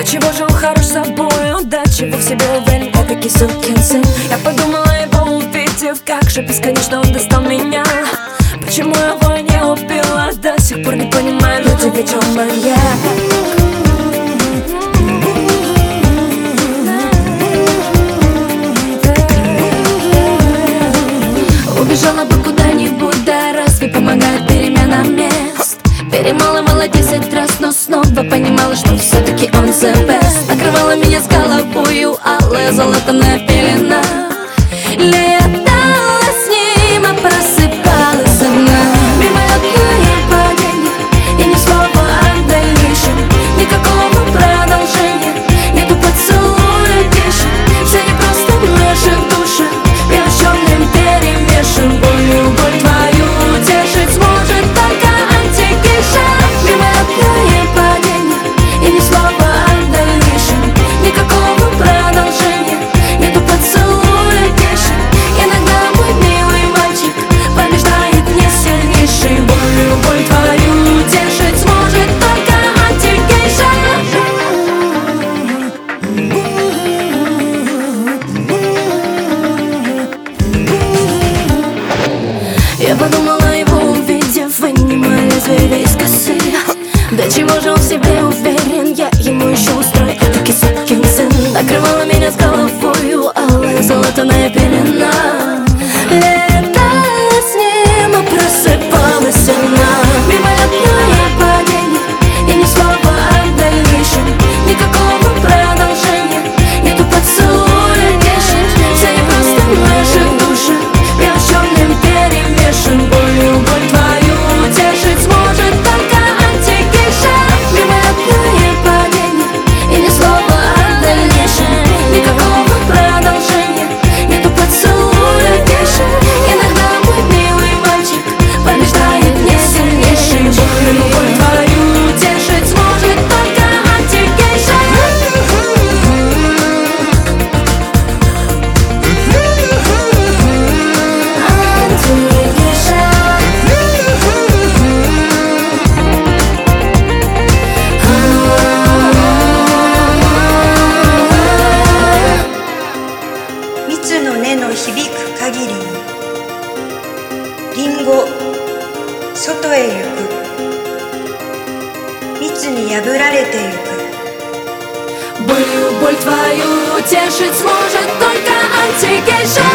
До чего же он хорош собою, до чего в себе уверен, этакий сукин сын. Я подумала, его увидев, как же бесконечно он достал меня. Почему его не убила, до сих пор не понимаю, но ты ведь он маньяк. Убежала бы куда-нибудь, да разве помогает перемена мест? Перемалывала 10 раз, но снова понимала, что все-таки он the best. Накрывала меня с головою алая золотаная пелена. Летала с ним, а просыпалась одна. Мимолетное падение и ни слова о дальнейшем, никакого продолжения, нету поцелуя тише. Все не просто в наших душах, превращенным перемешан. Боль твою утешить сможет только антигейша. Мимолетное падение и ни слова о дальнейшем, никакого продолжения, нету поцелуя тише. Иногда мой милый мальчик побеждает не сильнейший. Боль твою утешить сможет только антигейша. Я подумала, его увидев, вынимая зверя из косы. До чего же он в себе уверен, я ему еще устрою этакий сукин сын. Накрывала меня с головою алая золотаная пелена. Летала с ним, а просыпалась она. Мимолетное падение и ни слова о дальнейшем, никакого продолжения, нету поцелуя тише. Все не просто в наших душах, превращенным перемешан. Боль твою утешить сможет только антигейша. Мимолетное падение и ни слова о дальнейшем, никакого продолжения, нету поцелуя тише. Иногда мой милый мальчик побеждает не сильнейший. Боль твою утешить сможет только антигейша. 蜜の音の響く限りにリンゴ外へ行く蜜に破られてゆく Боль твою утешить сможет только антигейша.